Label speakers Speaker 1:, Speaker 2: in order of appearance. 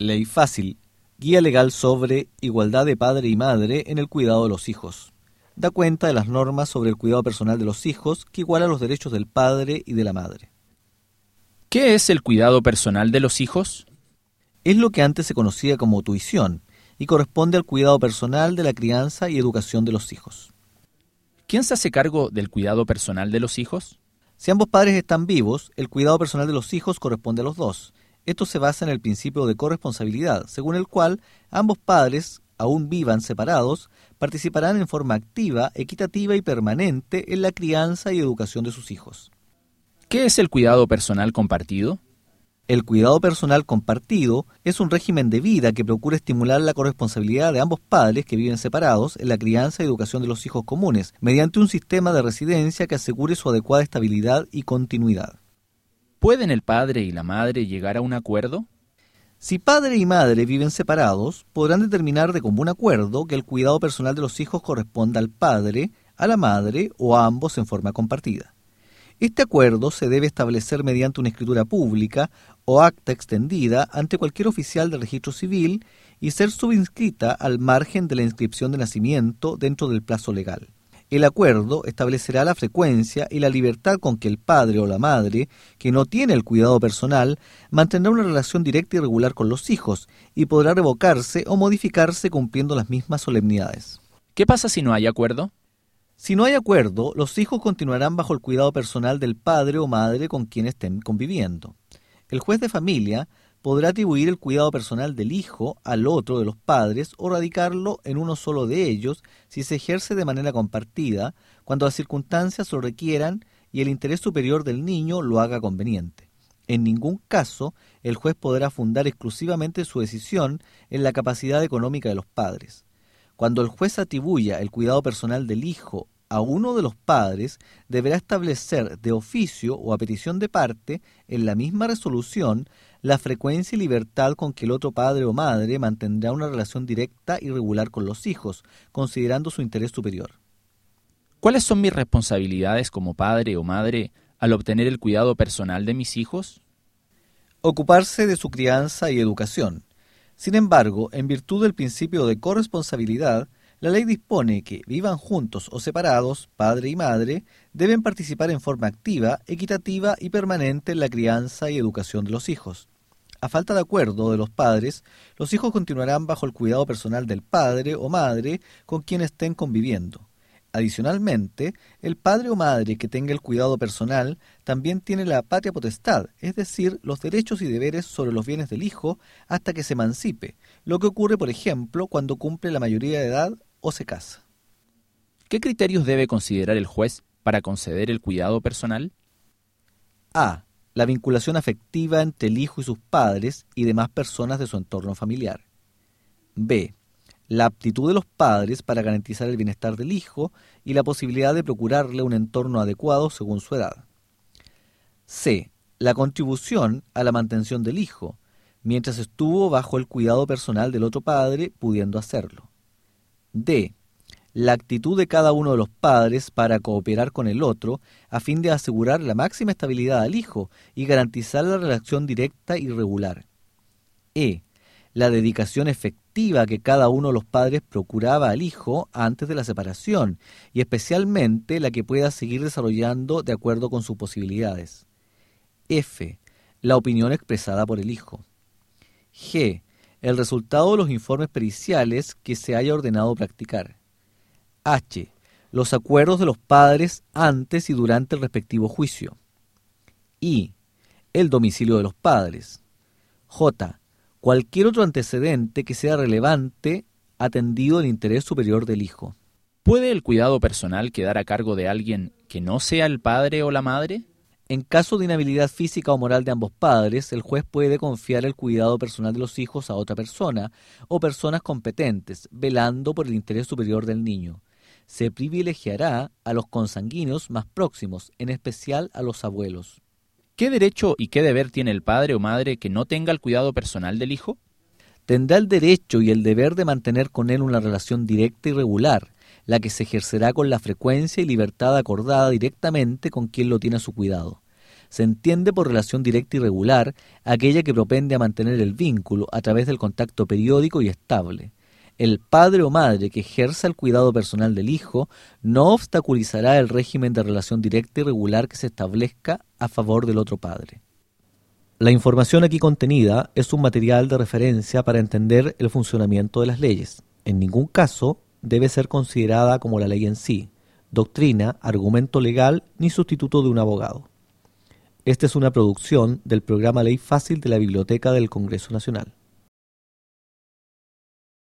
Speaker 1: Ley fácil. Guía legal sobre igualdad de padre y madre en el cuidado de los hijos. Da cuenta de las normas sobre el cuidado personal de los hijos que igualan los derechos del padre y de la madre.
Speaker 2: ¿Qué es el cuidado personal de los hijos?
Speaker 1: Es lo que antes se conocía como tuición y corresponde al cuidado personal de la crianza y educación de los hijos.
Speaker 2: ¿Quién se hace cargo del cuidado personal de los hijos?
Speaker 1: Si ambos padres están vivos, el cuidado personal de los hijos corresponde a los dos. Esto se basa en el principio de corresponsabilidad, según el cual ambos padres, aún vivan separados, participarán en forma activa, equitativa y permanente en la crianza y educación de sus hijos.
Speaker 2: ¿Qué es el cuidado personal compartido?
Speaker 1: El cuidado personal compartido es un régimen de vida que procura estimular la corresponsabilidad de ambos padres que viven separados en la crianza y educación de los hijos comunes, mediante un sistema de residencia que asegure su adecuada estabilidad y continuidad.
Speaker 2: ¿Pueden el padre y la madre llegar a un acuerdo?
Speaker 1: Si padre y madre viven separados, podrán determinar de común acuerdo que el cuidado personal de los hijos corresponda al padre, a la madre o a ambos en forma compartida. Este acuerdo se debe establecer mediante una escritura pública o acta extendida ante cualquier oficial de registro civil y ser subinscrita al margen de la inscripción de nacimiento dentro del plazo legal. El acuerdo establecerá la frecuencia y la libertad con que el padre o la madre, que no tiene el cuidado personal, mantendrá una relación directa y regular con los hijos y podrá revocarse o modificarse cumpliendo las mismas solemnidades.
Speaker 2: ¿Qué pasa si no hay acuerdo?
Speaker 1: Si no hay acuerdo, los hijos continuarán bajo el cuidado personal del padre o madre con quien estén conviviendo. El juez de familia podrá atribuir el cuidado personal del hijo al otro de los padres o radicarlo en uno solo de ellos si se ejerce de manera compartida, cuando las circunstancias lo requieran y el interés superior del niño lo haga conveniente. En ningún caso, el juez podrá fundar exclusivamente su decisión en la capacidad económica de los padres. Cuando el juez atribuya el cuidado personal del hijo a uno de los padres, deberá establecer de oficio o a petición de parte, en la misma resolución, la frecuencia y libertad con que el otro padre o madre mantendrá una relación directa y regular con los hijos, considerando su interés superior.
Speaker 2: ¿Cuáles son mis responsabilidades como padre o madre al obtener el cuidado personal de mis hijos?
Speaker 1: Ocuparse de su crianza y educación. Sin embargo, en virtud del principio de corresponsabilidad, la ley dispone que, vivan juntos o separados, padre y madre, deben participar en forma activa, equitativa y permanente en la crianza y educación de los hijos. A falta de acuerdo de los padres, los hijos continuarán bajo el cuidado personal del padre o madre con quien estén conviviendo. Adicionalmente, el padre o madre que tenga el cuidado personal también tiene la patria potestad, es decir, los derechos y deberes sobre los bienes del hijo hasta que se emancipe, lo que ocurre, por ejemplo, cuando cumple la mayoría de edad o se casa.
Speaker 2: ¿Qué criterios debe considerar el juez para conceder el cuidado personal?
Speaker 1: A. La vinculación afectiva entre el hijo y sus padres y demás personas de su entorno familiar. B. La aptitud de los padres para garantizar el bienestar del hijo y la posibilidad de procurarle un entorno adecuado según su edad. C. La contribución a la mantención del hijo, mientras estuvo bajo el cuidado personal del otro padre, pudiendo hacerlo. D. La actitud de cada uno de los padres para cooperar con el otro a fin de asegurar la máxima estabilidad al hijo y garantizar la relación directa y regular. E. La dedicación efectiva que cada uno de los padres procuraba al hijo antes de la separación y especialmente la que pueda seguir desarrollando de acuerdo con sus posibilidades. F. La opinión expresada por el hijo. G. El resultado de los informes periciales que se haya ordenado practicar. H. Los acuerdos de los padres antes y durante el respectivo juicio. I. El domicilio de los padres. J. Cualquier otro antecedente que sea relevante atendido el interés superior del hijo.
Speaker 2: ¿Puede el cuidado personal quedar a cargo de alguien que no sea el padre o la madre?
Speaker 1: En caso de inhabilidad física o moral de ambos padres, el juez puede confiar el cuidado personal de los hijos a otra persona o personas competentes, velando por el interés superior del niño. Se privilegiará a los consanguíneos más próximos, en especial a los abuelos.
Speaker 2: ¿Qué derecho y qué deber tiene el padre o madre que no tenga el cuidado personal del hijo?
Speaker 1: Tendrá el derecho y el deber de mantener con él una relación directa y regular, la que se ejercerá con la frecuencia y libertad acordada directamente con quien lo tiene a su cuidado. Se entiende por relación directa y regular aquella que propende a mantener el vínculo a través del contacto periódico y estable. El padre o madre que ejerza el cuidado personal del hijo no obstaculizará el régimen de relación directa y regular que se establezca a favor del otro padre. La información aquí contenida es un material de referencia para entender el funcionamiento de las leyes. En ningún caso debe ser considerada como la ley en sí, doctrina, argumento legal ni sustituto de un abogado. Esta es una producción del programa Ley Fácil de la Biblioteca del Congreso Nacional.